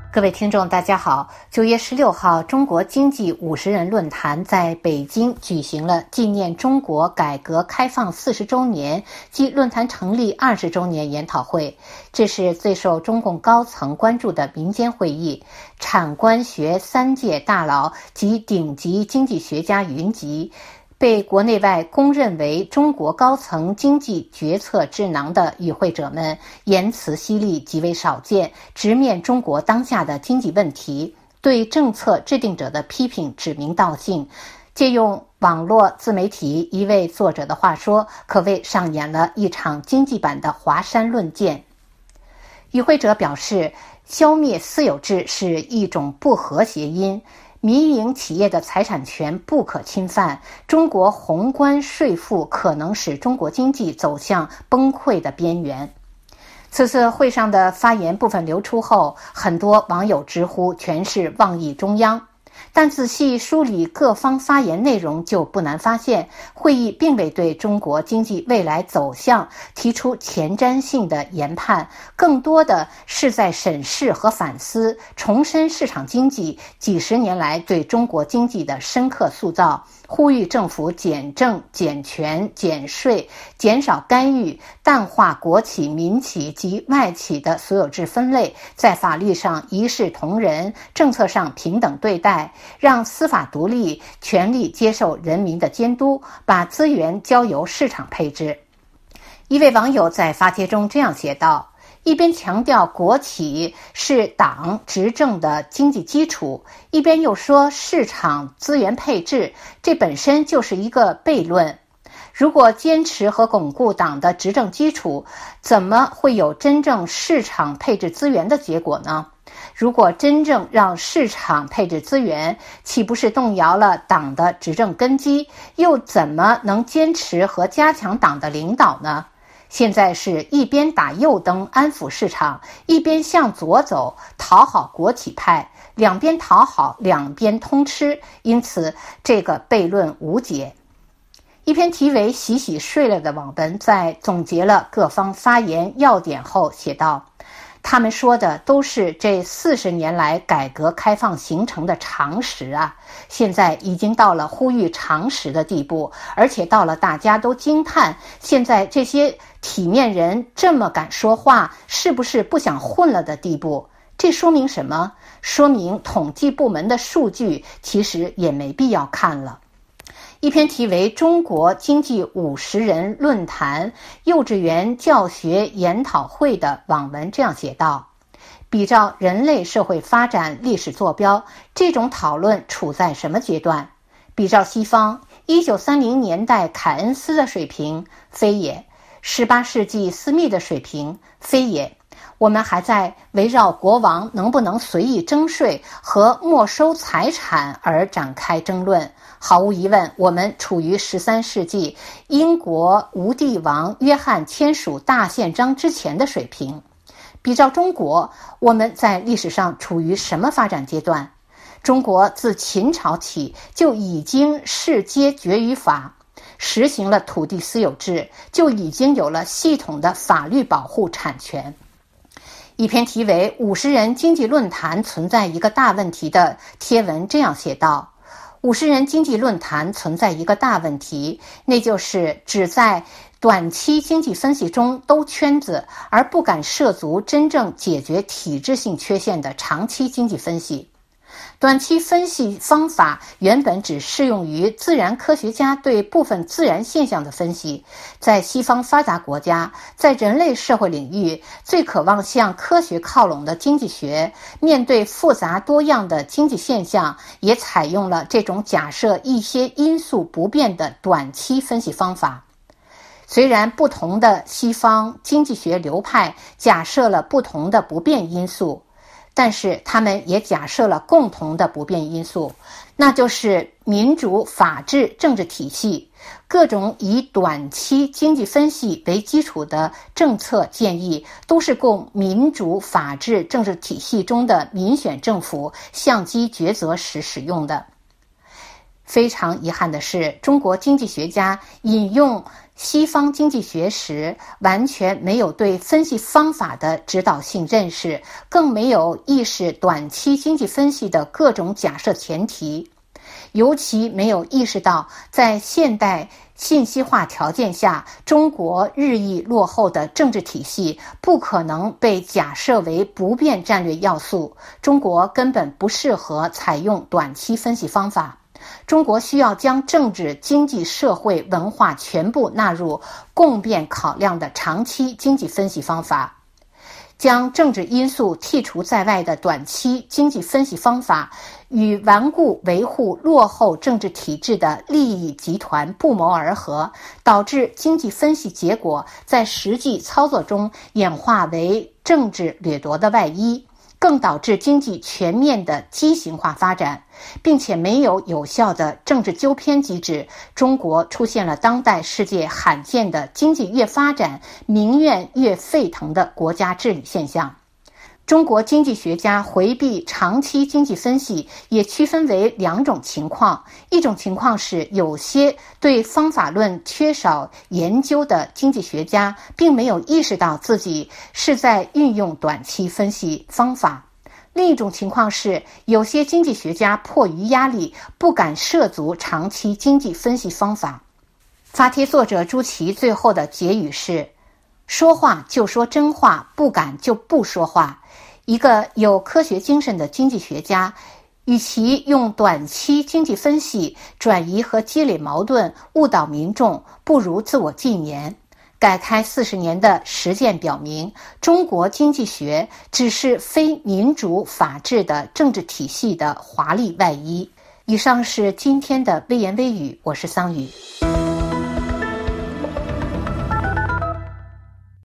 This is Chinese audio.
各位听众大家好，9月16号中国经济50人论坛在北京举行了纪念中国改革开放40周年及论坛成立20周年研讨会。这是最受中共高层关注的民间会议，产官学3界大佬及顶级经济学家云集，被国内外公认为中国高层经济决策智囊的与会者们言辞犀利，极为少见，直面中国当下的经济问题，对政策制定者的批评指名道姓。借用网络自媒体一位作者的话说，可谓上演了一场经济版的华山论剑。与会者表示，消灭私有制是一种不和谐因，民营企业的财产权不可侵犯，中国宏观税负可能使中国经济走向崩溃的边缘。此次会上的发言部分流出后，很多网友直呼全是妄议中央。但仔细梳理各方发言内容，就不难发现，会议并未对中国经济未来走向提出前瞻性的研判，更多的是在审视和反思，重申市场经济几十年来对中国经济的深刻塑造，呼吁政府减政、减权、减税，减少干预，淡化国企、民企及外企的所有制分类，在法律上一视同仁，政策上平等对待，让司法独立，全力接受人民的监督，把资源交由市场配置。一位网友在发帖中这样写道，一边强调国企是党执政的经济基础，一边又说市场资源配置，这本身就是一个悖论。如果坚持和巩固党的执政基础，怎么会有真正市场配置资源的结果呢？如果真正让市场配置资源，岂不是动摇了党的执政根基？又怎么能坚持和加强党的领导呢？现在是一边打右灯安抚市场，一边向左走讨好国企派，两边讨好，两边通吃，因此这个悖论无解。一篇题为洗洗睡了的网文在总结了各方发言要点后写道，他们说的都是这40年来改革开放形成的常识啊，现在已经到了呼吁常识的地步，而且到了大家都惊叹，现在这些体面人这么敢说话，是不是不想混了的地步。这说明什么？说明统计部门的数据其实也没必要看了。一篇题为《中国经济50人论坛幼稚园教学研讨会》的网文这样写道，比照人类社会发展历史坐标，这种讨论处在什么阶段？比照西方1930年代凯恩斯的水平，非也；18世纪斯密的水平，非也。我们还在围绕国王能不能随意征税和没收财产而展开争论。毫无疑问，我们处于13世纪英国无帝王约翰签署大宪章之前的水平。比照中国，我们在历史上处于什么发展阶段？中国自秦朝起就已经世皆绝于法，实行了土地私有制，就已经有了系统的法律保护产权。一篇题为《50人经济论坛存在一个大问题》的贴文这样写道，50人经济论坛存在一个大问题，那就是只在短期经济分析中兜圈子，而不敢涉足真正解决体制性缺陷的长期经济分析。短期分析方法原本只适用于自然科学家对部分自然现象的分析，在西方发达国家，在人类社会领域，最渴望向科学靠拢的经济学，面对复杂多样的经济现象，也采用了这种假设一些因素不变的短期分析方法。虽然不同的西方经济学流派假设了不同的不变因素，但是他们也假设了共同的不变因素，那就是民主法治政治体系。各种以短期经济分析为基础的政策建议，都是供民主法治政治体系中的民选政府相机抉择时使用的。非常遗憾的是，中国经济学家引用西方经济学时完全没有对分析方法的指导性认识，更没有意识短期经济分析的各种假设前提，尤其没有意识到在现代信息化条件下，中国日益落后的政治体系不可能被假设为不变战略要素。中国根本不适合采用短期分析方法。中国需要将政治、经济、社会、文化全部纳入共变考量的长期经济分析方法。将政治因素剔除在外的短期经济分析方法，与顽固维护落后政治体制的利益集团不谋而合，导致经济分析结果在实际操作中演化为政治掠夺的外衣，更导致经济全面的畸形化发展，并且没有有效的政治纠偏机制，中国出现了当代世界罕见的经济越发展，民怨越沸腾的国家治理现象。中国经济学家回避长期经济分析也区分为两种情况，一种情况是有些对方法论缺少研究的经济学家并没有意识到自己是在运用短期分析方法，另一种情况是有些经济学家迫于压力不敢涉足长期经济分析方法。发帖作者朱琦最后的结语是：说话就说真话，不敢就不说话。一个有科学精神的经济学家，与其用短期经济分析转移和积累矛盾，误导民众，不如自我禁言。改开40年的实践表明，中国经济学只是非民主法治的政治体系的华丽外衣。以上是今天的微言微语，我是桑宇。